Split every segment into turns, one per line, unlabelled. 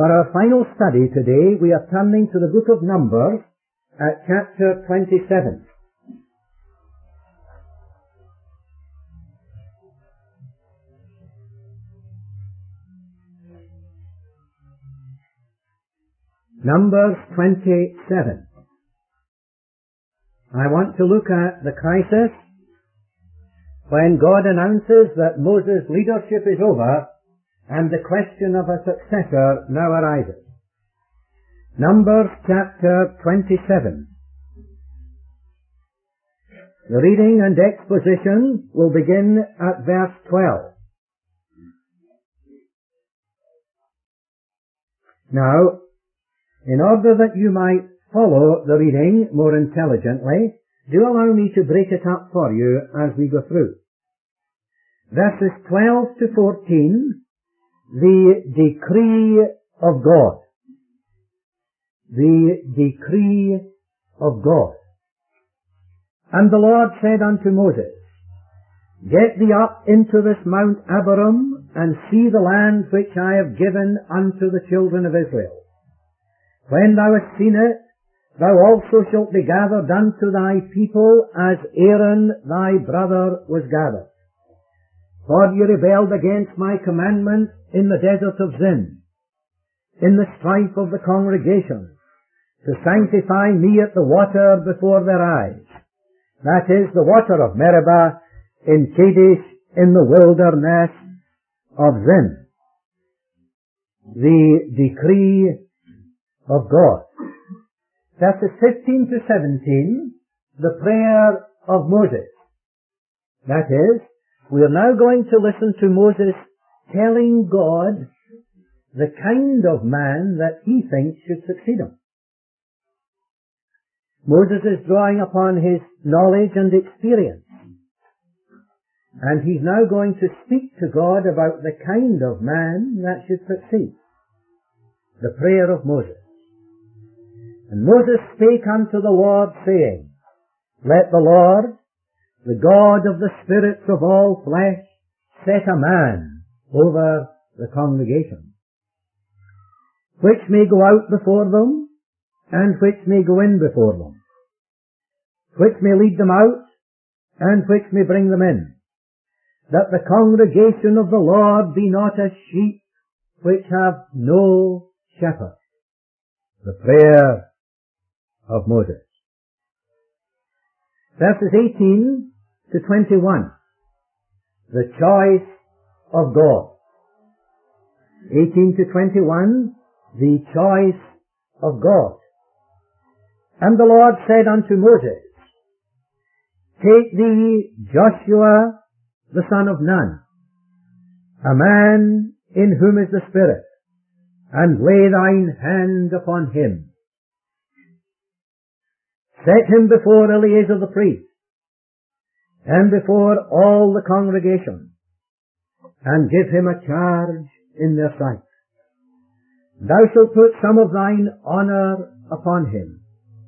For our final study today, we are turning to the book of Numbers at chapter 27. Numbers 27. I want to look at the crisis when God announces that Moses' leadership is over and the question of a successor now arises. Numbers chapter 27. The reading and exposition will begin at verse 12. Now, in order that you might follow the reading more intelligently, do allow me to break it up for you as we go through. Verses 12 to 14, the decree of God. The decree of God. And the Lord said unto Moses, Get thee up into this Mount Abarim, and see the land which I have given unto the children of Israel. When thou hast seen it, thou also shalt be gathered unto thy people, as Aaron thy brother was gathered. For you rebelled against my commandment in the desert of Zin, in the strife of the congregation, to sanctify me at the water before their eyes. That is, the water of Meribah, in Kadesh, in the wilderness of Zin. The decree of God. Verses 15 to 17, the prayer of Moses. That is, we are now going to listen to Moses telling God the kind of man that he thinks should succeed him. Moses is drawing upon his knowledge and experience. And he's now going to speak to God about the kind of man that should succeed. The prayer of Moses. And Moses spake unto the Lord, saying, Let the Lord, the God of the spirits of all flesh, set a man over the congregation, which may go out before them, and which may go in before them, which may lead them out, and which may bring them in, that the congregation of the Lord be not as sheep which have no shepherd. The prayer of Moses. Verses 18 to 21. The choice of God. 18 to 21. The choice of God. And the Lord said unto Moses, Take thee Joshua the son of Nun, a man in whom is the Spirit, and lay thine hand upon him. Set him before Eleazar the priest, and before all the congregation, and give him a charge in their sight. Thou shalt put some of thine honour upon him,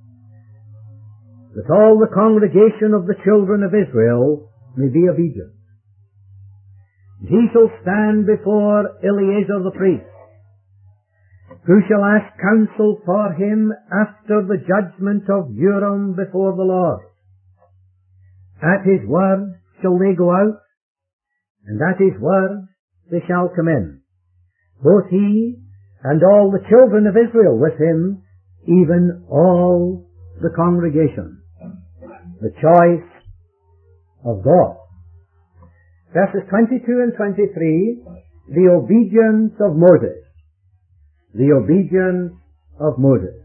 that all the congregation of the children of Israel may be obedient. He shall stand before Eleazar the priest, who shall ask counsel for him after the judgment of Urim before the Lord. At his word shall they go out, and at his word they shall come in, both he and all the children of Israel with him, even all the congregation. The choice of God. Verses 22 and 23, the obedience of Moses. The obedience of Moses.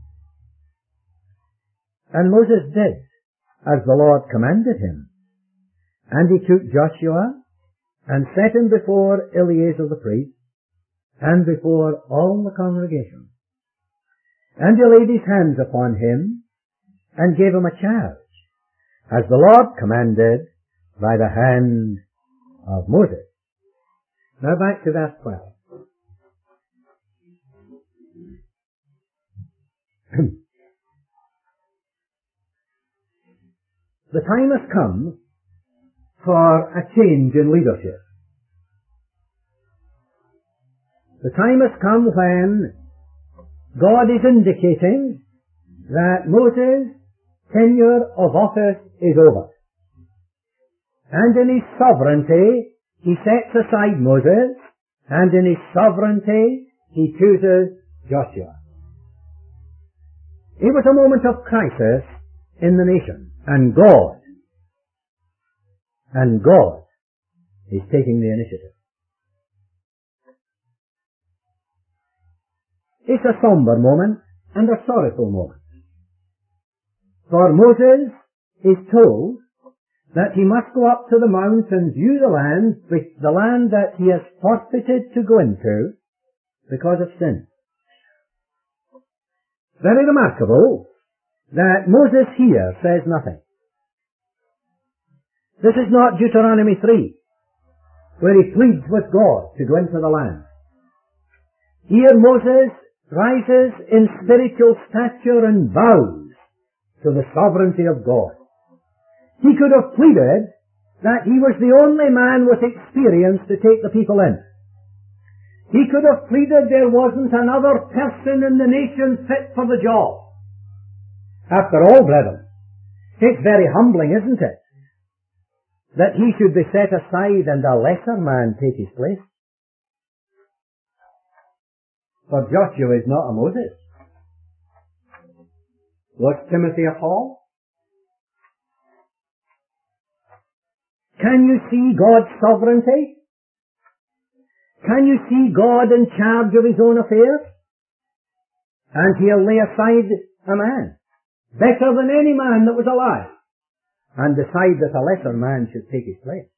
And Moses did as the Lord commanded him. And he took Joshua and set him before Eleazar the priest and before all the congregation. And he laid his hands upon him and gave him a charge, as the Lord commanded by the hand of Moses. Now back to verse 12. The time has come for a change in leadership. The time has come when God is indicating that Moses' tenure of office is over. And in his sovereignty, he sets aside Moses, and in his sovereignty, he chooses Joshua. It was a moment of crisis in the nation, and God is taking the initiative. It's a somber moment and a sorrowful moment. For Moses is told that he must go up to the mount and view the land that he has forfeited to go into because of sin. Very remarkable that Moses here says nothing. This is not Deuteronomy 3, where he pleads with God to go into the land. Here Moses rises in spiritual stature and bows to the sovereignty of God. He could have pleaded that he was the only man with experience to take the people in. He could have pleaded there wasn't another person in the nation fit for the job. After all, brethren, it's very humbling, isn't it, that he should be set aside and a lesser man take his place? For Joshua is not a Moses. Was Timothy a Paul? Can you see God's sovereignty? Can you see God in charge of his own affairs? And he'll lay aside a man, better than any man that was alive, and decide that a lesser man should take his place.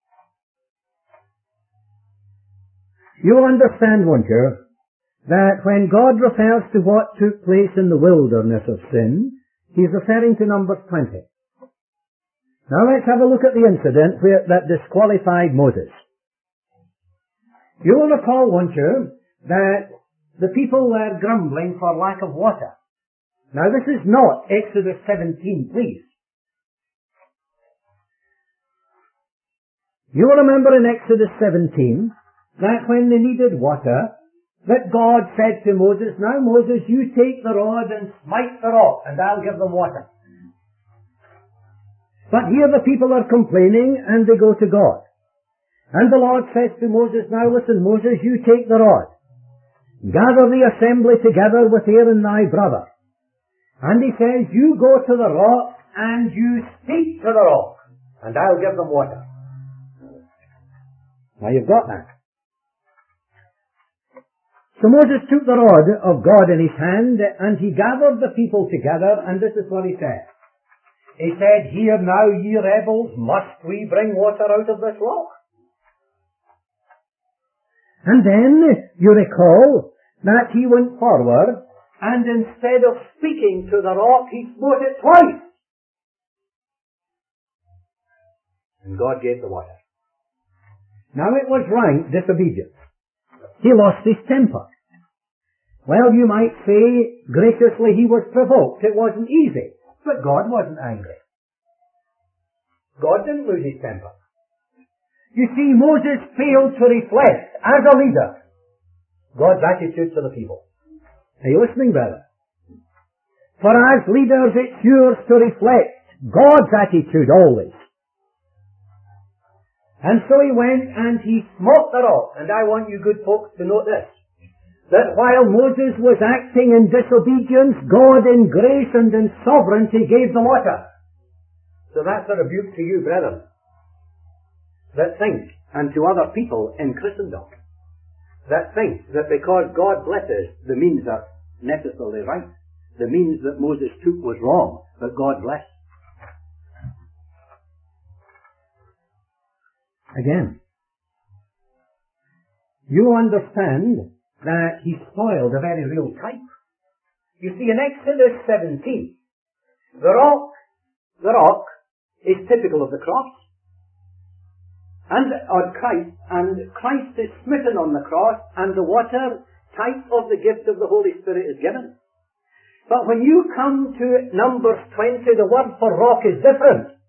You'll understand, won't you, that when God refers to what took place in the wilderness of sin, he's referring to Numbers 20. Now let's have a look at the incident that disqualified Moses. You will recall, won't you, that the people were grumbling for lack of water. Now this is not Exodus 17, please. You will remember in Exodus 17 that when they needed water, that God said to Moses, now Moses, you take the rod and smite the rock, and I'll give them water. But here the people are complaining, and they go to God. And the Lord says to Moses, now listen, Moses, you take the rod. Gather the assembly together with Aaron thy brother. And he says, you go to the rock, and you speak to the rock, and I'll give them water. Now you've got that. So Moses took the rod of God in his hand, and he gathered the people together, and this is what he said. He said, hear now, ye rebels, must we bring water out of this rock? And then, you recall, that he went forward, and instead of speaking to the rock, he smote it twice. And God gave the water. Now it was rank disobedience. He lost his temper. Well, you might say, graciously, he was provoked. It wasn't easy. But God wasn't angry. God didn't lose his temper. You see, Moses failed to reflect, as a leader, God's attitude to the people. Are you listening, brother? For as leaders, it's yours to reflect God's attitude always. And so he went and he smote the rock. And I want you good folks to note this, that while Moses was acting in disobedience, God in grace and in sovereignty gave the water. So that's a rebuke to you, brethren, that think, and to other people in Christendom, that think that because God blesses, the means are necessarily right. The means that Moses took was wrong, but God blessed. Again, you understand that he spoiled a very real type. You see, in Exodus 17, the rock is typical of the cross, and Christ is smitten on the cross, and the water, type of the gift of the Holy Spirit, is given. But when you come to Numbers 20, the word for rock is different.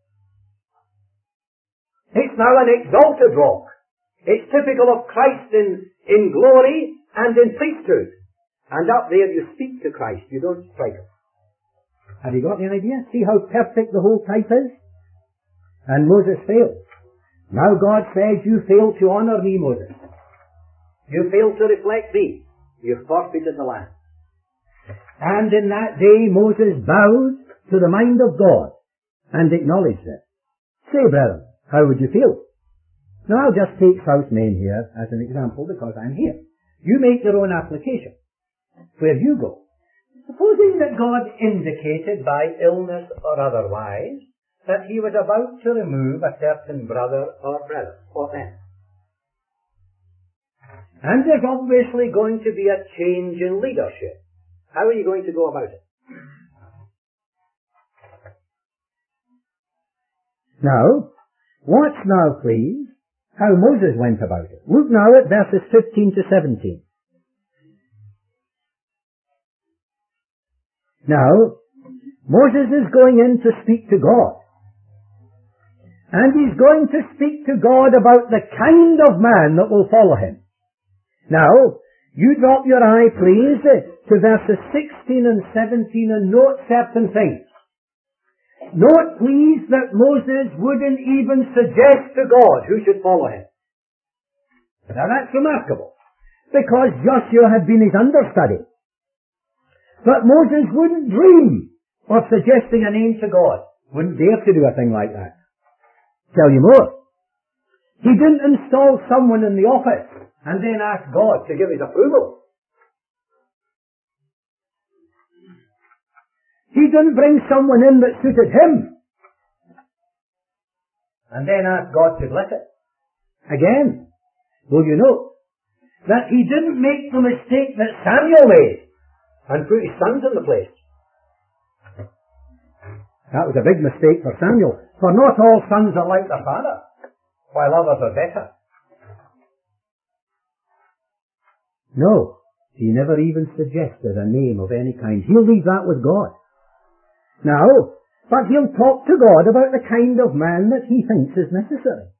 It's now an exalted rock. It's typical of Christ in glory and in priesthood. And up there you speak to Christ, you don't strike him. Have you got the idea? See how perfect the whole type is? And Moses failed. Now God says, you fail to honour me, Moses. You fail to reflect me. You've forfeited the land. And in that day Moses bowed to the mind of God and acknowledged it. Say, brethren, how would you feel? Now I'll just take South Main here as an example because I'm here. You make your own application. Where you go. Supposing that God indicated by illness or otherwise that he was about to remove a certain brother or them. And there's obviously going to be a change in leadership. How are you going to go about it? Now, watch now, please, how Moses went about it. Look now at verses 15 to 17. Now, Moses is going in to speak to God. And he's going to speak to God about the kind of man that will follow him. Now, you drop your eye, please, to verses 16 and 17 and note certain things. Note, please, that Moses wouldn't even suggest to God who should follow him. Now that's remarkable, because Joshua had been his understudy. But Moses wouldn't dream of suggesting a name to God. Wouldn't dare to do a thing like that. Tell you more. He didn't install someone in the office and then ask God to give his approval. He didn't bring someone in that suited him and then ask God to bless it. Again, will you note that he didn't make the mistake that Samuel made and put his sons in the place. That was a big mistake for Samuel, for not all sons are like their father, while others are better. No, he never even suggested a name of any kind. He'll leave that with God. Now, but he'll talk to God about the kind of man that he thinks is necessary.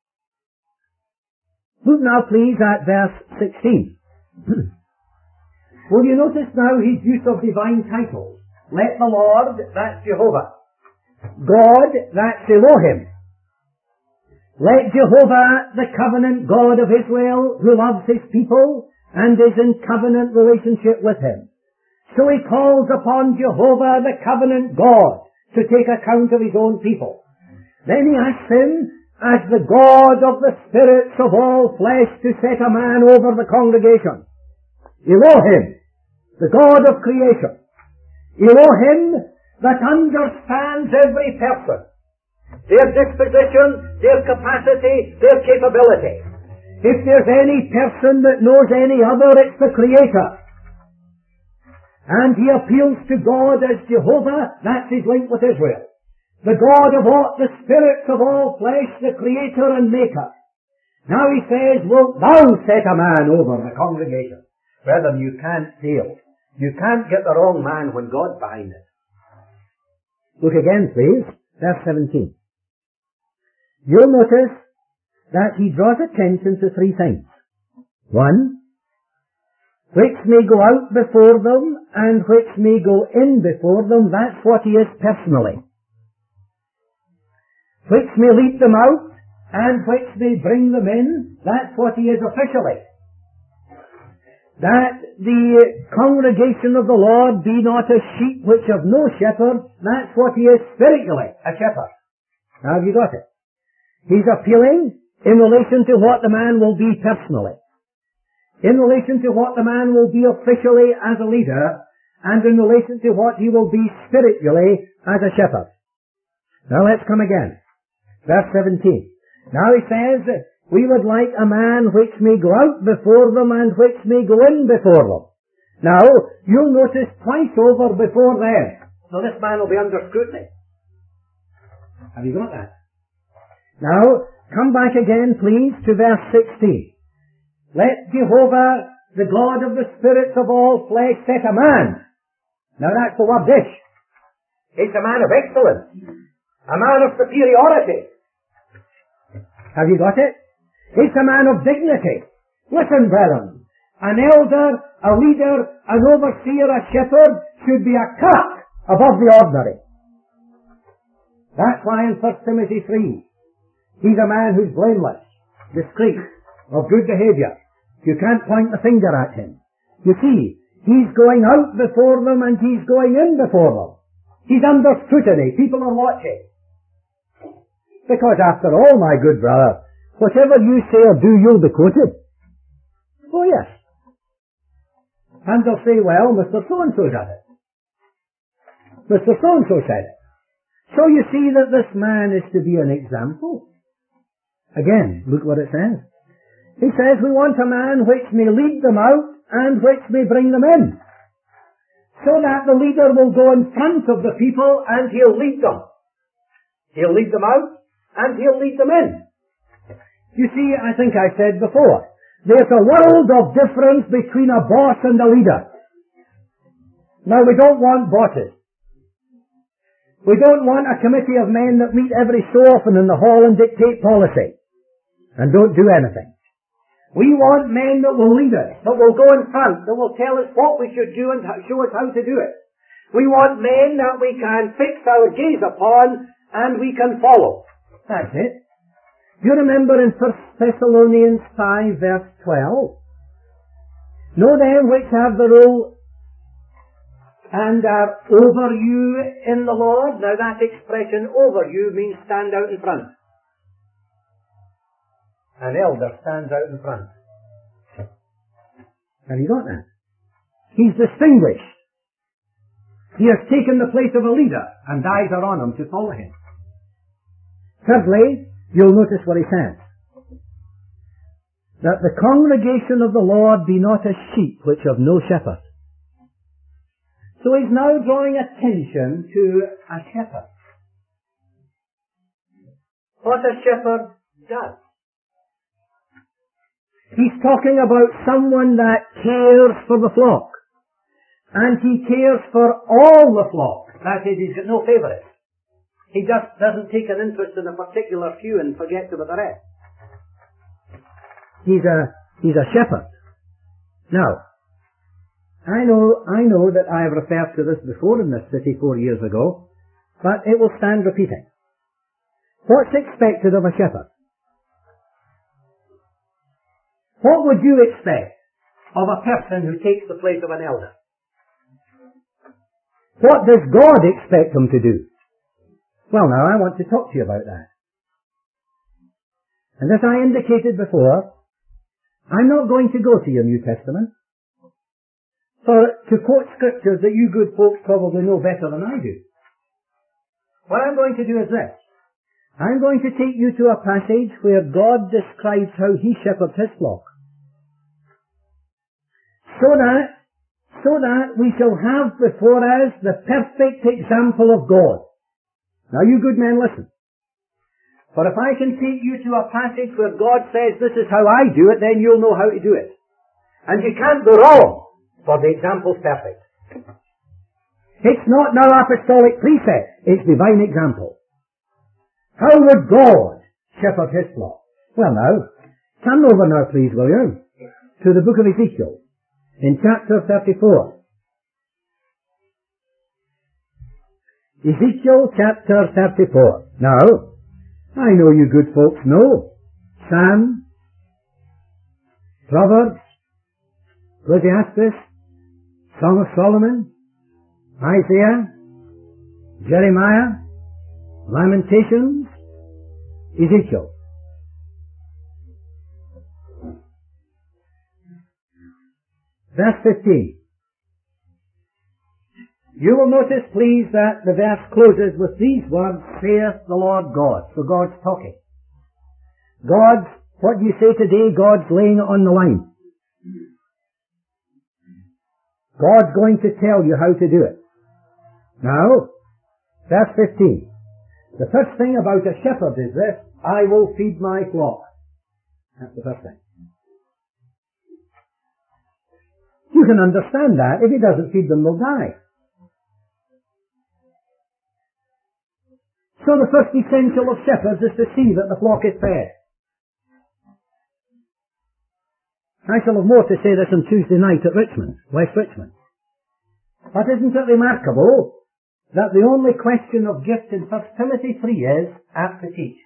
Look now please at verse 16. Will you notice now his use of divine titles? Let the Lord, that's Jehovah. God, that's Elohim. Let Jehovah, the covenant God of Israel, who loves his people and is in covenant relationship with him. So he calls upon Jehovah, the covenant God, to take account of his own people. Then he asks him, as the God of the spirits of all flesh, to set a man over the congregation. Elohim, the God of creation. Elohim that understands every person, their disposition, their capacity, their capability. If there's any person that knows any other, it's the Creator. And he appeals to God as Jehovah, that's his link with Israel. The God of all, the spirits of all flesh, the Creator and Maker. Now he says, wilt thou set a man over the congregation? Brethren, you can't fail. You can't get the wrong man when God's behind it. Look again, please. Verse 17. You'll notice that he draws attention to three things. One, which may go out before them and which may go in before them. That's what he is personally. Which may lead them out and which may bring them in. That's what he is officially. That the congregation of the Lord be not a sheep which have no shepherd. That's what he is spiritually, a shepherd. Now have you got it? He's appealing in relation to what the man will be personally, in relation to what the man will be officially as a leader, and in relation to what he will be spiritually as a shepherd. Now let's come again. Verse 17. Now he says, we would like a man which may go out before them and which may go in before them. Now, you'll notice twice over before them. So this man will be under scrutiny. Have you got that? Now, come back again, please, to verse 16. Let Jehovah, the God of the spirits of all flesh, set a man. Now that's the word dish. It's a man of excellence. A man of superiority. Have you got it? It's a man of dignity. Listen, brethren. An elder, a leader, an overseer, a shepherd should be a cut above the ordinary. That's why in 1 Timothy 3, he's a man who's blameless, discreet, of good behavior. You can't point the finger at him. You see, he's going out before them and he's going in before them. He's under scrutiny. People are watching. Because after all, my good brother, whatever you say or do, you'll be quoted. Oh yes. And they'll say, well, Mr. So-and-so said it. Mr. So-and-so said it. So you see that this man is to be an example. Again, look what it says. He says, we want a man which may lead them out and which may bring them in. So that the leader will go in front of the people and he'll lead them. He'll lead them out and he'll lead them in. You see, I think I said before, there's a world of difference between a boss and a leader. Now we don't want bosses. We don't want a committee of men that meet every so often in the hall and dictate policy and don't do anything. We want men that will lead us, that will go in front, that will tell us what we should do and show us how to do it. We want men that we can fix our gaze upon and we can follow. That's it. Do you remember in 1 Thessalonians 5 verse 12? Know them which have the rule and are over you in the Lord. Now that expression over you means stand out in front. An elder stands out in front. Have you got that? He's distinguished. He has taken the place of a leader, and eyes are on him to follow him. Thirdly, you'll notice what he says. That the congregation of the Lord be not as sheep which have no shepherd. So he's now drawing attention to a shepherd. What a shepherd does. He's talking about someone that cares for the flock. And he cares for all the flock. That is, he's got no favourites. He just doesn't take an interest in a particular few and forgets about the rest. He's a shepherd. Now, I know that I have referred to this before in this city 4 years ago, but it will stand repeating. What's expected of a shepherd? What would you expect of a person who takes the place of an elder? What does God expect him to do? Well, now, I want to talk to you about that. And as I indicated before, I'm not going to go to your New Testament to quote scriptures that you good folks probably know better than I do. What I'm going to do is this. I'm going to take you to a passage where God describes how he shepherds his flock. So that we shall have before us the perfect example of God. Now you good men listen. For if I can take you to a passage where God says this is how I do it, then you'll know how to do it. And you can't go wrong, for the example's perfect. It's not now apostolic precept, it's divine example. How would God shepherd his flock? Well now, turn over now please, will you, to the book of Ezekiel, in chapter 34. Ezekiel chapter 34. Now, I know you good folks know Psalm, Proverbs, Ecclesiastes, Song of Solomon, Isaiah, Jeremiah, Lamentations, Ezekiel. Verse 15. You will notice, please, that the verse closes with these words, saith the Lord God. So God's talking. What do you say today? God's laying it on the line. God's going to tell you how to do it. Now, verse 15. The first thing about a shepherd is this, I will feed my flock. That's the first thing. You can understand that. If he doesn't feed them, they'll die. So the first essential of shepherds is to see that the flock is fed. I shall have more to say this on Tuesday night at Richmond, West Richmond. But isn't it remarkable that the only question of gift in 1 Timothy 3 is, apt to teach?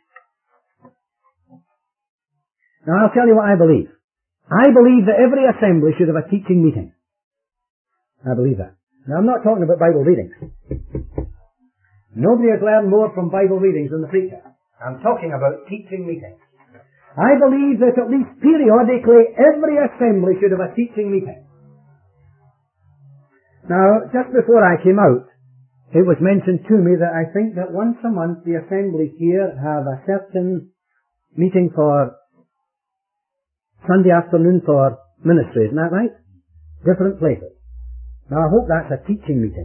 Now I'll tell you what I believe. I believe that every assembly should have a teaching meeting. I believe that. Now I'm not talking about Bible readings. Nobody has learned more from Bible readings than the preacher. I'm talking about teaching meetings. I believe that at least periodically every assembly should have a teaching meeting. Now, just before I came out, it was mentioned to me that I think that once a month the assemblies here have a certain meeting for Sunday afternoon for ministry, isn't that right? Different places. Now I hope that's a teaching meeting.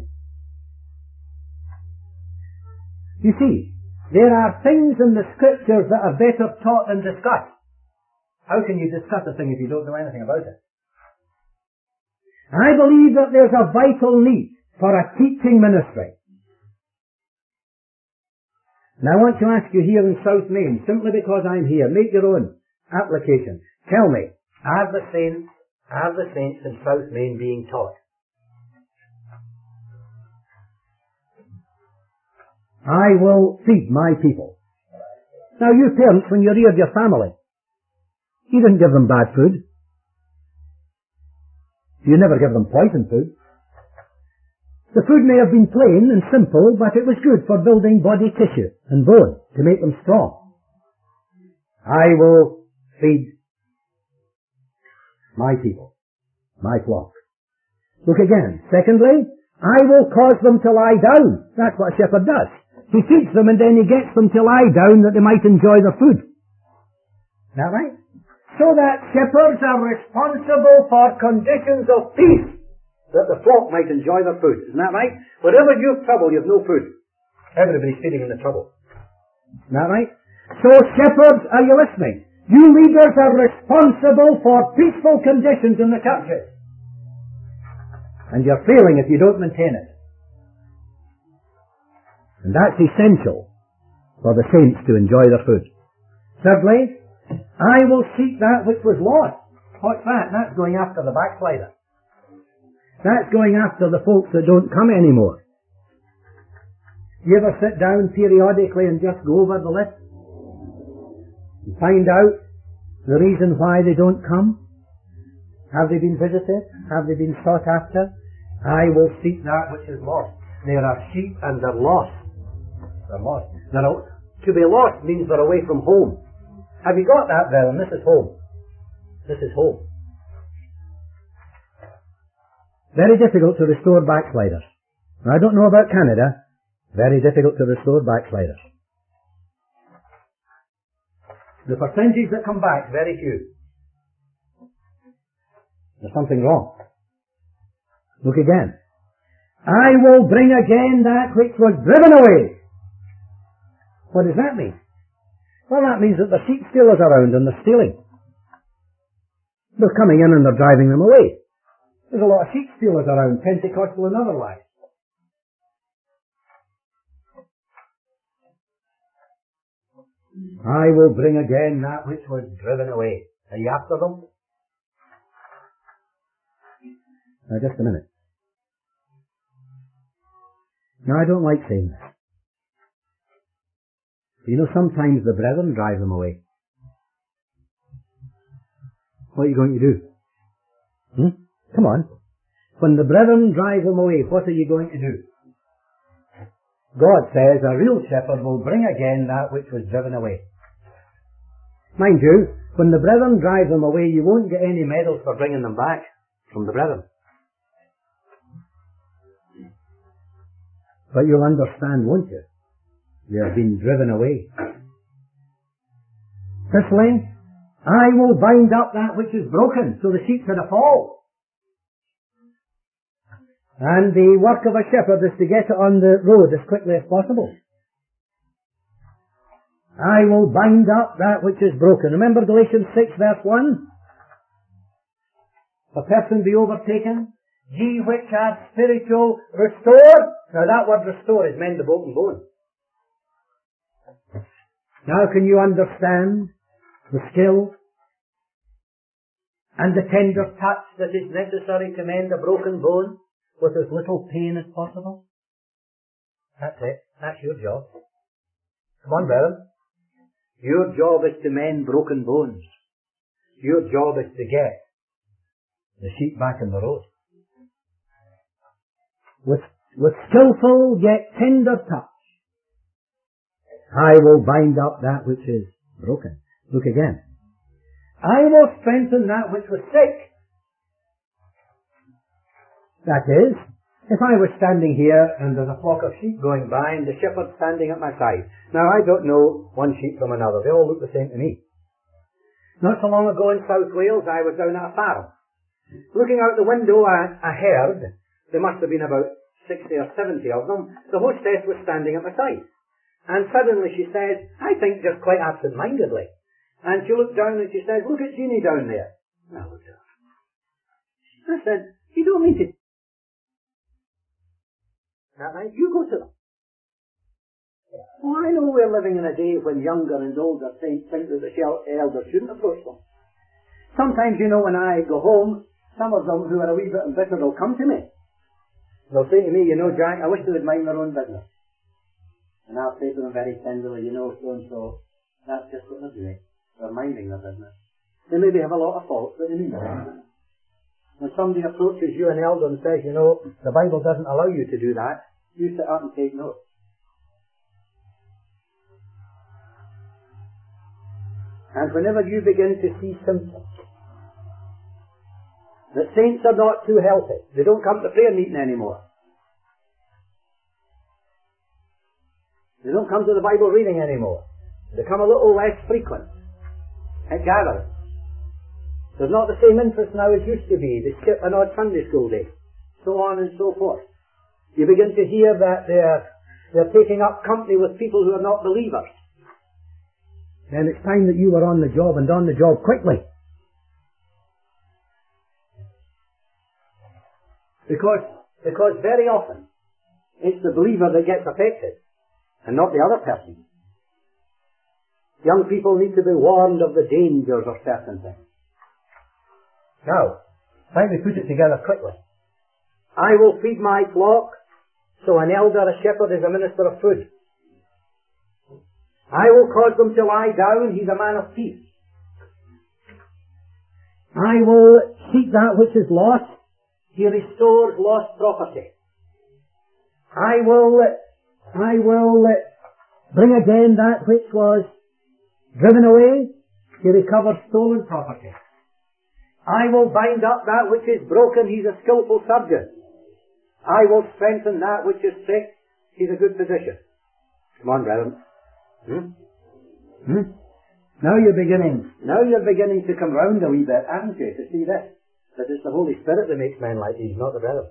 You see, there are things in the Scriptures that are better taught than discussed. How can you discuss a thing if you don't know anything about it? I believe that there's a vital need for a teaching ministry. Now I want to ask you here in South Main, simply because I'm here, make your own application. Tell me, are the saints in South Main being taught? I will feed my people. Now you parents, when you reared your family, you didn't give them bad food. You never give them poison food. The food may have been plain and simple, but it was good for building body tissue and bone to make them strong. I will feed my people, my flock. Look again. Secondly, I will cause them to lie down. That's what a shepherd does. He feeds them and then he gets them to lie down that they might enjoy the food. Is that right? So that shepherds are responsible for conditions of peace, that the flock might enjoy their food. Isn't that right? Wherever you have trouble, you have no food. Everybody's feeding in the trouble. Isn't that right? So shepherds, are you listening? You leaders are responsible for peaceful conditions in the churches. And you're failing if you don't maintain it. And that's essential for the saints to enjoy their food. Thirdly, I will seek that which was lost. What's that? That's going after the backslider. That's going after the folks that don't come anymore. You ever sit down periodically and just go over the list? And find out the reason why they don't come? Have they been visited? Have they been sought after? I will seek that which is lost. There are sheep and they're lost. They're lost. Now, to be lost means they're away from home. Have you got that, brethren? This is home. This is home. Very difficult to restore backsliders. Now, I don't know about Canada. Very difficult to restore backsliders. The percentages that come back, very few. There's something wrong. Look again. I will bring again that which was driven away. What does that mean? Well, that means that the sheep stealers are around and they're stealing. They're coming in and they're driving them away. There's a lot of sheep stealers around, Pentecostal and otherwise. I will bring again that which was driven away. Are you after them? Now, just a minute. Now, I don't like saying this. You know, sometimes the brethren drive them away. What are you going to do? Come on. When the brethren drive them away, what are you going to do? God says a real shepherd will bring again that which was driven away. Mind you, when the brethren drive them away, you won't get any medals for bringing them back from the brethren. But you'll understand, won't you? You have been driven away. Fifthly, I will bind up that which is broken, so the sheep had a fall. And the work of a shepherd is to get it on the road as quickly as possible. I will bind up that which is broken. Remember Galatians 6 verse 1? If a person be overtaken, ye which are spiritual, restore. Now that word restore is mend the broken bone. Now can you understand the skill and the tender touch that is necessary to mend a broken bone with as little pain as possible. That's it. That's your job. Come on, brethren. Your job is to mend broken bones. Your job is to get the sheep back in the road. With skillful yet tender touch, I will bind up that which is broken. Look again. I will strengthen that which was sick. That is, if I was standing here and there's a flock of sheep going by and the shepherd's standing at my side. Now I don't know one sheep from another. They all look the same to me. Not so long ago in South Wales I was down at a farm. Looking out the window at a herd, there must have been about 60 or 70 of them. The hostess was standing at my side. And suddenly she says, I think just quite absent-mindedly. And she looked down and she says, look at Jeannie down there. And I looked at her. I said, you don't mean to... That night, you go to them. Oh, I know we're living in a day when younger and older saints think that the elders shouldn't approach them. Sometimes, you know, when I go home, some of them who are a wee bit embittered will come to me. They'll say to me, you know, Jack, I wish they would mind their own business. And I'll say to them very tenderly, you know, so-and-so, that's just what they're doing. They're minding their business. They maybe have a lot of faults, but they mean it. When somebody approaches you, an elder, and says, you know, the Bible doesn't allow you to do that, you sit up and take note. And whenever you begin to see symptoms that saints are not too healthy, they don't come to prayer meeting anymore, they don't come to the Bible reading anymore, they come a little less frequent at gatherings, there's not the same interest now as used to be, they skip an odd Sunday school day, so on and so forth. You begin to hear that they're taking up company with people who are not believers. Then it's time that you were on the job, and on the job quickly. Because very often it's the believer that gets affected and not the other person. Young people need to be warned of the dangers of certain things. Now, let me put it together quickly. I will feed my flock, so an elder, a shepherd, is a minister of food. I will cause them to lie down, he's a man of peace. I will seek that which is lost, he restores lost property. I will bring again that which was driven away, he recovers stolen property. I will bind up that which is broken, he's a skillful surgeon. I will strengthen that which is sick, he's a good physician. Come on, brethren. Now you're beginning to come round a wee bit, haven't you, to see this. That it's the Holy Spirit that makes men like these, not the brethren.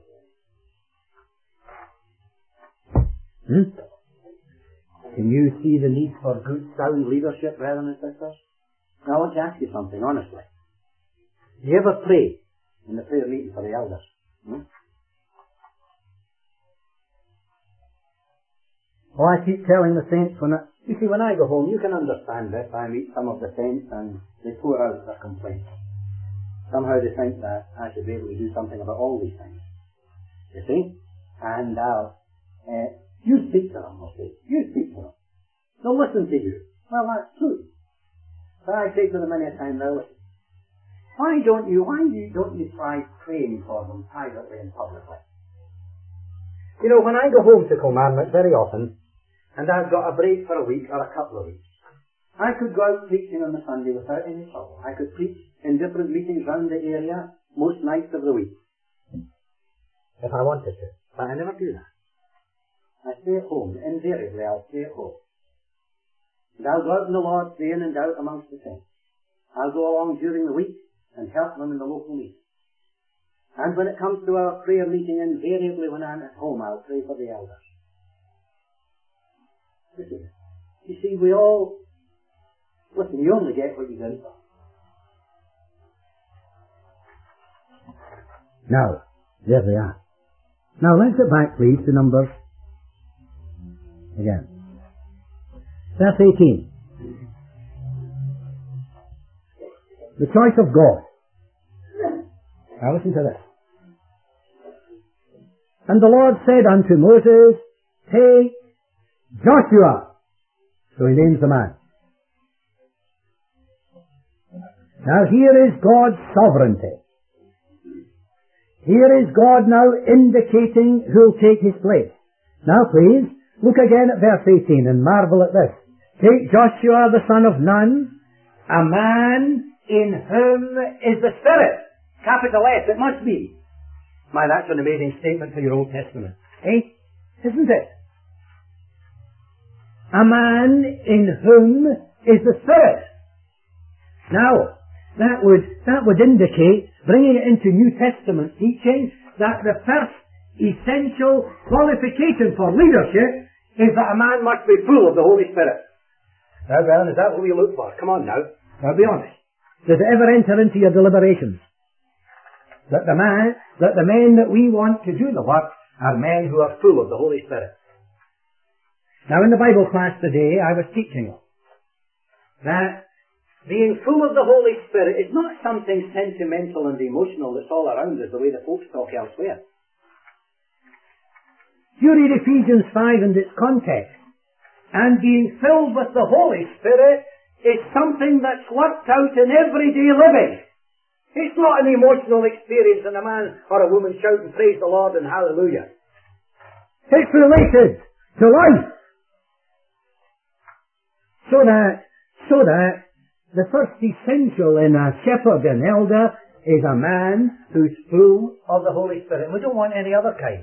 Can you see the need for good, sound leadership, brethren and sisters? Now I want to ask you something, honestly. Do you ever pray in the prayer meeting for the elders? Well, I keep telling the saints when I go home, you can understand this, I meet some of the saints and they pour out their complaints. Somehow they think that I should be able to do something about all these things. You see? And you speak to them, okay? You speak to them. They'll listen to you. Well, that's true. But I say to them many a time, now listen. Why don't you try praying for them privately and publicly? You know, when I go home to Kilmarnock very often, and I've got a break for a week or a couple of weeks, I could go out preaching on the Sunday without any trouble. I could preach in different meetings round the area most nights of the week, if I wanted to. But I never do that. I stay at home. Invariably, I'll stay at home. And I'll go out in the Lord's day in and out amongst the saints. I'll go along during the week and help them in the local meeting. And when it comes to our prayer meeting, invariably when I'm at home, I'll pray for the elders. You see, we all... Listen, you only get what you give for. Now, there they are. Now let's get back, please, to Numbers again. Verse 18. The choice of God. Now listen to this. And the Lord said unto Moses, take Joshua. So he names the man. Now here is God's sovereignty. Here is God now indicating who'll take his place. Now please, look again at verse 18 and marvel at this. Take Joshua the son of Nun, a man in whom is the Spirit. Capital S, it must be. My, that's an amazing statement for your Old Testament. Eh? Isn't it? A man in whom is the Spirit. Now, that would indicate, bringing it into New Testament teaching, that the first essential qualification for leadership is that a man must be full of the Holy Spirit. Now, brethren, is that what we look for? Come on now. Now, be honest. Does it ever enter into your deliberations that the men that we want to do the work are men who are full of the Holy Spirit? Now, in the Bible class today, I was teaching them that being full of the Holy Spirit is not something sentimental and emotional that's all around us the way the folks talk elsewhere. You read Ephesians 5 and its context, and being filled with the Holy Spirit is something that's worked out in everyday living. It's not an emotional experience and a man or a woman shouting praise the Lord and hallelujah. It's related to life. So that the first essential in a shepherd and elder is a man who's full of the Holy Spirit. We don't want any other kind.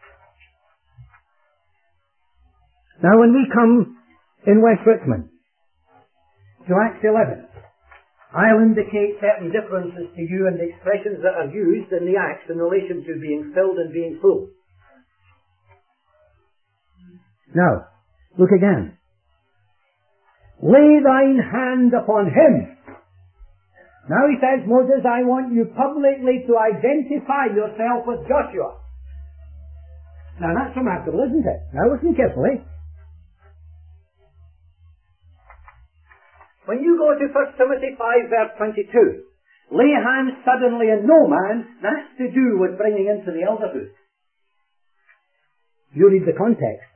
Now when we come in West Richmond to Acts 11, I'll indicate certain differences to you and the expressions that are used in the Acts in relation to being filled and being full. Now, look again. Lay thine hand upon him. Now he says, Moses, I want you publicly to identify yourself with Joshua. Now that's remarkable, isn't it? Now listen carefully. When you go to 1 Timothy 5 verse 22, lay hands suddenly on no man, that's to do with bringing into the elderhood. You read the context.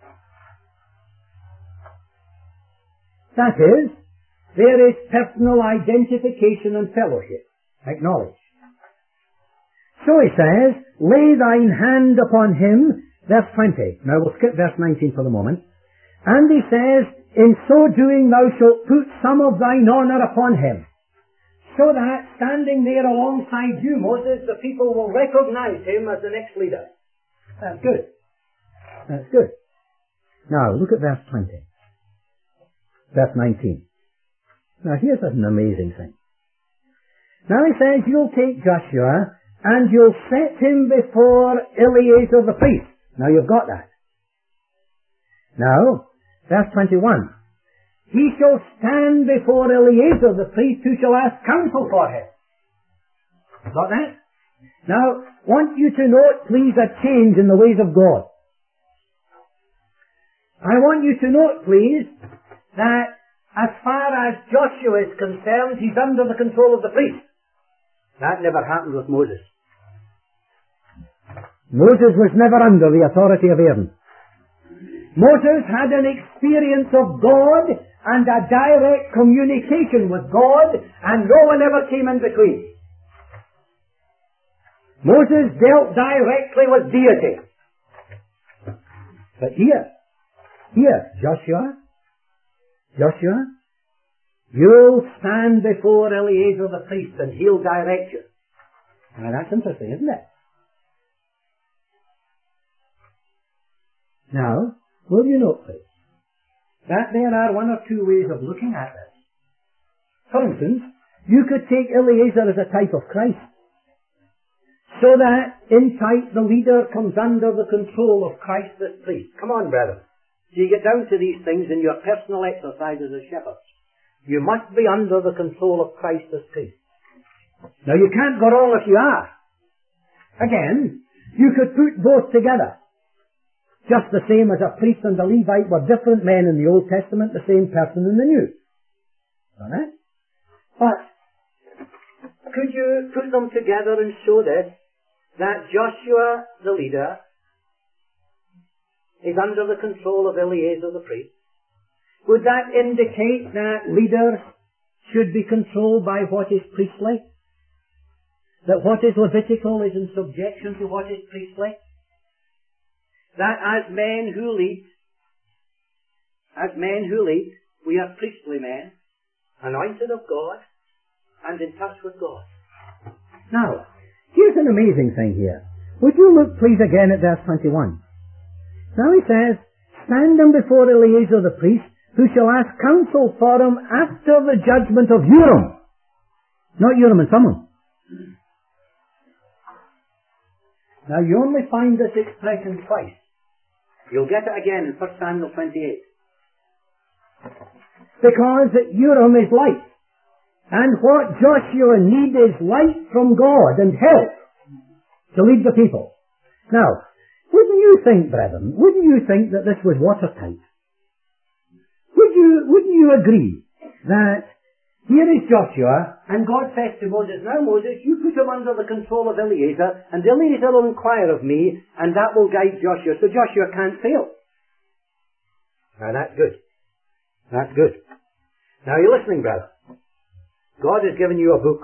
That is, there is personal identification and fellowship. Acknowledge. So he says, lay thine hand upon him, verse 20. Now we'll skip verse 19 for the moment. And he says, in so doing thou shalt put some of thine honour upon him, so that, standing there alongside you, Moses, the people will recognise him as the next leader. That's good. That's good. Now, look at verse 20. Verse 19. Now here's an amazing thing. Now he says, you'll take Joshua and you'll set him before Eleazar the priest. Now you've got that. Now, verse 21. He shall stand before Eleazar the priest who shall ask counsel for him. Got that? Now, want you to note, please, a change in the ways of God. I want you to note, please, that as far as Joshua is concerned, he's under the control of the priest. That never happened with Moses. Moses was never under the authority of Aaron. Moses had an experience of God and a direct communication with God, and no one ever came in between. Moses dealt directly with deity. But here, Joshua, you'll stand before Eleazar the priest and he'll direct you. Now that's interesting, isn't it? Now, will you note this? That there are one or two ways of looking at this. For instance, you could take Eleazar as a type of Christ, so that in type the leader comes under the control of Christ as priest. Come on, brother. So you get down to these things in your personal exercises as shepherds. You must be under the control of Christ as priest. Now you can't go wrong if you are. Again, you could put both together. Just the same as a priest and a Levite were different men in the Old Testament, the same person in the New. Alright? But, could you put them together and show this? That Joshua, the leader, is under the control of Eleazar the priest. Would that indicate that leaders should be controlled by what is priestly? That what is Levitical is in subjection to what is priestly? That as men who lead, we are priestly men, anointed of God, and in touch with God. Now, here's an amazing thing here. Would you look please again at verse 21? Now he says, stand them before Eleazar the priest, who shall ask counsel for him after the judgment of Urim. Not Urim and Thummim. Now you only find this expression twice. You'll get it again in 1 Samuel 28. Because Urim is light. And what Joshua needs is light from God and help to lead the people. Now, wouldn't you think, brethren, that this was watertight? Wouldn't you agree that here is Joshua, and God says to Moses, now Moses, you put him under the control of Eleazar, and Eleazar will inquire of me, and that will guide Joshua, so Joshua can't fail. Now that's good. That's good. Now you're listening, brother. God has given you a book.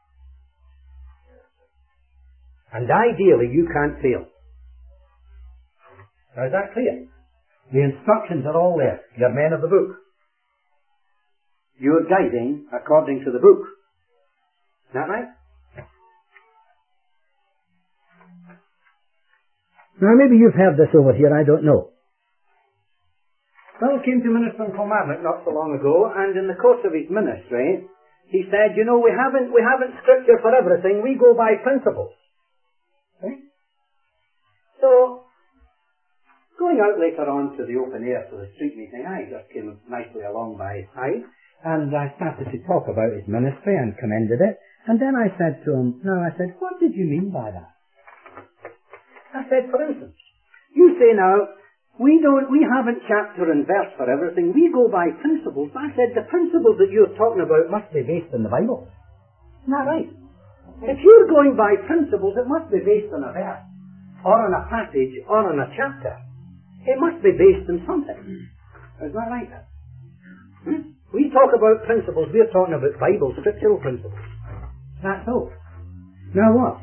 And ideally you can't fail. Now is that clear? The instructions are all there. You're men of the book. You're guiding according to the book. Is that right? Now maybe you've heard this over here, I don't know. Well, came to Minister in Kilmarnock not so long ago, and in the course of his ministry, he said, you know, we haven't scripture for everything, we go by principles. Okay? So, going out later on to the open air for the street meeting, I just came nicely along by his side, and I started to talk about his ministry and commended it, and then I said to him, what did you mean by that? I said, for instance, you say now, we haven't chapter and verse for everything, we go by principles. I said, the principles that you're talking about must be based in the Bible. Isn't that right? If you're going by principles, it must be based on a verse, or on a passage, or on a chapter. It must be based on something. Isn't that right? We talk about principles, we're talking about Bible, scriptural principles. That's all. Now what?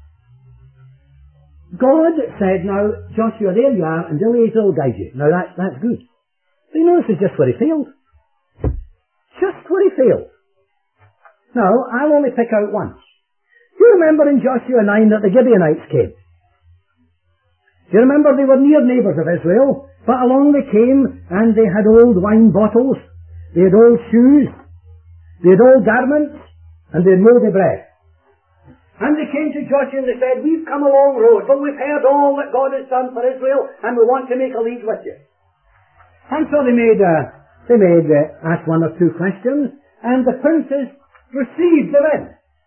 God said, now, Joshua, there you are, and Eleazar will guide you. Now that's good. But you notice just where he failed. Just where he failed. Now, I'll only pick out one. Do you remember in Joshua 9 that the Gibeonites came? Do you remember they were near neighbours of Israel, but along they came, and they had old wine bottles, they had old shoes, they had old garments, and they had mouldy bread. And they came to Joshua and they said, we've come a long road, but we've heard all that God has done for Israel, and we want to make a league with you. And so they asked one or two questions, and the princes received them in.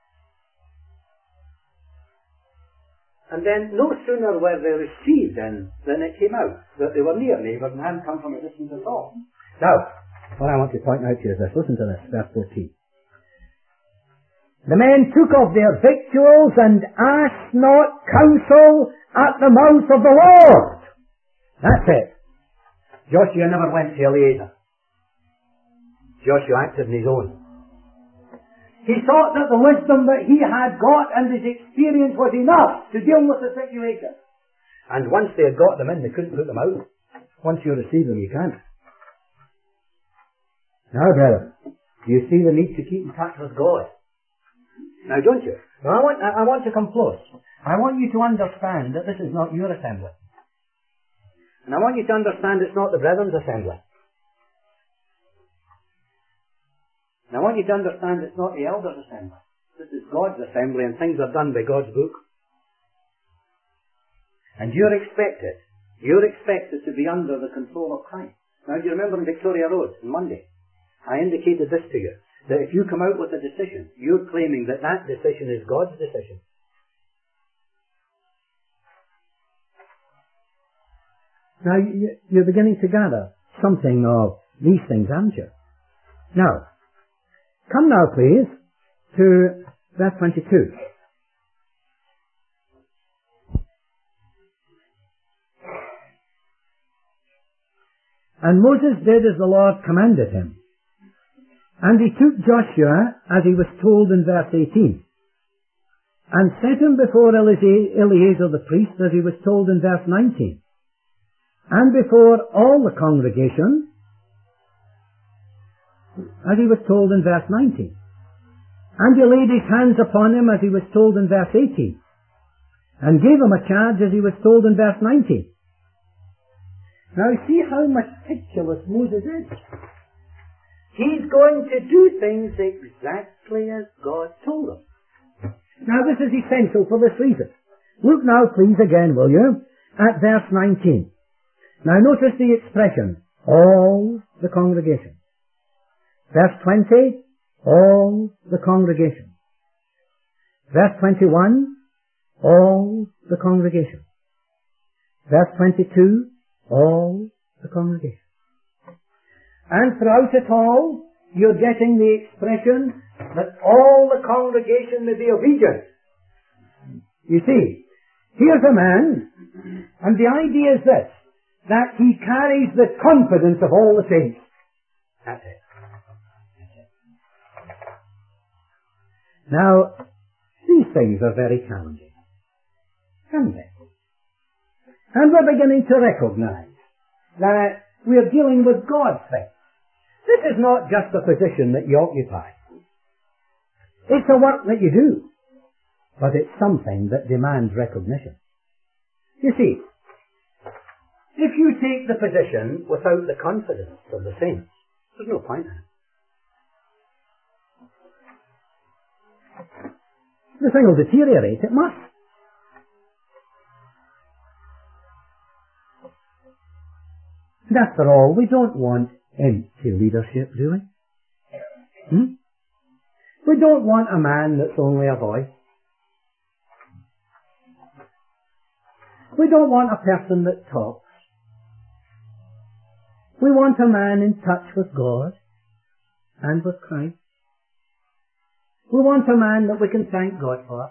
And then no sooner were they received in than it came out that they were near neighbours and hadn't come from a distance at all. Now, what I want to point out to you is this. Listen to this, verse 14. The men took of their victuals and asked not counsel at the mouth of the Lord. That's it. Joshua never went to Eleazar. Joshua acted on his own. He thought that the wisdom that he had got and his experience was enough to deal with the situation. And once they had got them in, they couldn't put them out. Once you receive them, you can't. Now, brother, do you see the need to keep in touch with God? Now, don't you? Now, I want to come close. I want you to understand that this is not your assembly. And I want you to understand it's not the brethren's assembly. And I want you to understand it's not the elders' assembly. This is God's assembly, and things are done by God's book. And you're expected to be under the control of Christ. Now, do you remember on Victoria Road on Monday? I indicated this to you, that if you come out with a decision, you're claiming that that decision is God's decision. Now, you're beginning to gather something of these things, aren't you? Now, come now, please, to Verse 22. And Moses did as the Lord commanded him. And he took Joshua as he was told in verse 18, and set him before Eleazar the priest as he was told in verse 19, and before all the congregation as he was told in verse 19. And he laid his hands upon him as he was told in verse 18, and gave him a charge as he was told in verse 19. Now see how meticulous Moses is. He's going to do things exactly as God told him. Now this is essential for this reason. Look now please again, will you, at verse 19. Now notice the expression, all the congregation. Verse 20, all the congregation. Verse 21, all the congregation. Verse 22, all the congregation. And throughout it all, you're getting the expression that all the congregation may be obedient. You see, here's a man, and the idea is this, that he carries the confidence of all the saints. That's it. Now, these things are very challenging, aren't they? And we're beginning to recognize that we're dealing with God's things. This is not just a position that you occupy. It's a work that you do. But it's something that demands recognition. You see, if you take the position without the confidence of the saints, there's no point in it. The thing will deteriorate. It must. And after all, we don't want empty leadership, do we? We don't want a man that's only a voice. We don't want a person that talks. We want a man in touch with God and with Christ. We want a man that we can thank God for.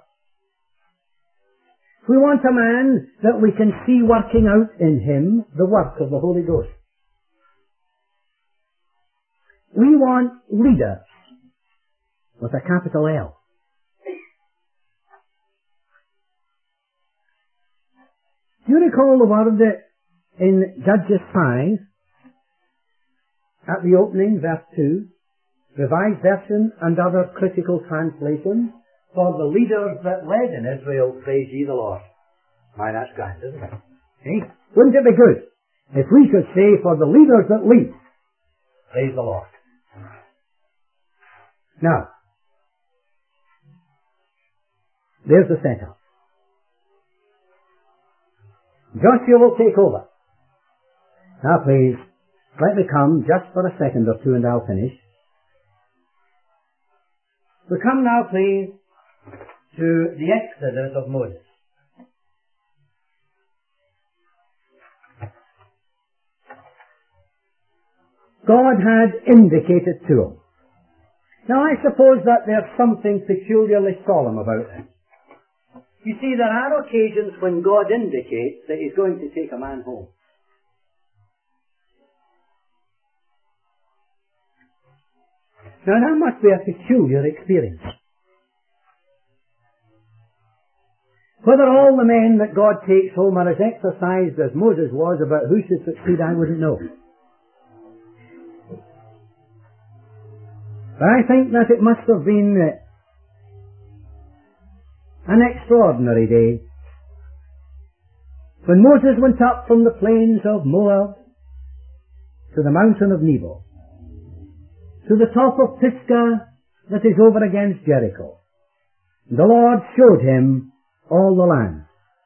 We want a man that we can see working out in him the work of the Holy Ghost. We want leaders with a capital L. Do you recall the word in Judges 5, at the opening, verse 2, Revised Version and other critical translations, for the leaders that led in Israel, praise ye the Lord. My, that's grand, isn't it? Eh? Wouldn't it be good if we could say, for the leaders that lead, praise the Lord. Now, there's the setup. Joshua will take over. Now please, let me come just for a second or two and I'll finish. We come now please to the Exodus of Moses. God had indicated to him. Now I suppose that there's something peculiarly solemn about it. You see, there are occasions when God indicates that He's going to take a man home. Now that must be a peculiar experience. Whether all the men that God takes home are as exercised as Moses was about who should succeed, I wouldn't know. But I think that it must have been an extraordinary day when Moses went up from the plains of Moab to the mountain of Nebo, to the top of Pisgah that is over against Jericho. The Lord showed him all the land.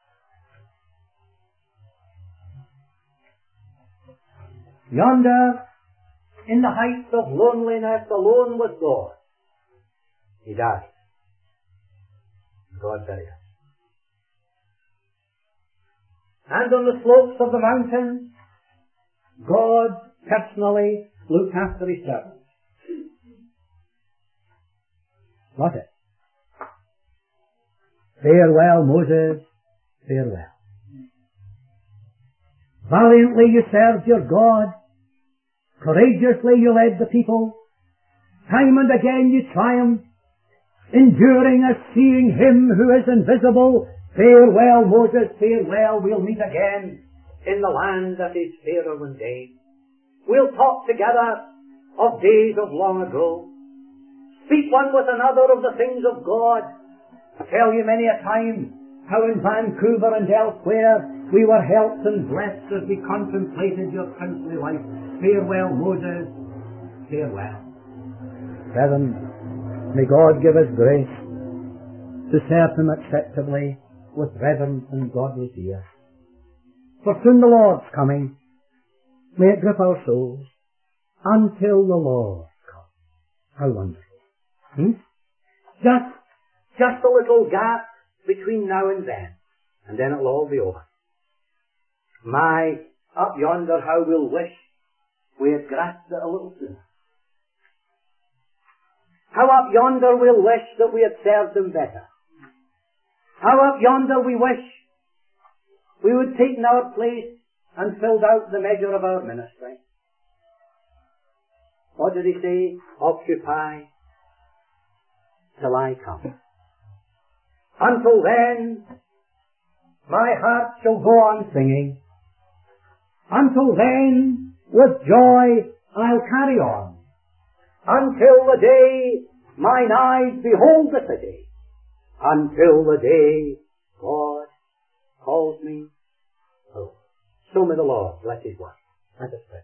Yonder, in the heights of loneliness, alone with God, he died. God buried him. And on the slopes of the mountain, God personally looked after His servants. Was it? Farewell, Moses, farewell. Valiantly you served your God. Courageously you led the people. Time and again you triumphed, enduring as seeing Him who is invisible. Farewell, Moses, farewell. We'll meet again in the land that is fairer than day. We'll talk together of days of long ago. Speak one with another of the things of God. I tell you many a time how in Vancouver and elsewhere we were helped and blessed as we contemplated your princely life. Farewell, Moses, farewell. Brethren, may God give us grace to serve Him acceptably with reverence and godly fear. For soon the Lord's coming. May it grip our souls until the Lord comes. How wonderful. Just a little gap between now and then it'll all be over. My, up yonder how we'll wish we had grasped it a little sooner. How up yonder we'll wish that we had served Him better. How up yonder we wish we would taken our place and filled out the measure of our ministry. What did He say? Occupy till I come. Until then, my heart shall go on singing. Until then, with joy I'll carry on. Until the day mine eyes behold the city. Until the day God calls me home. So may the Lord bless His word. Let us pray.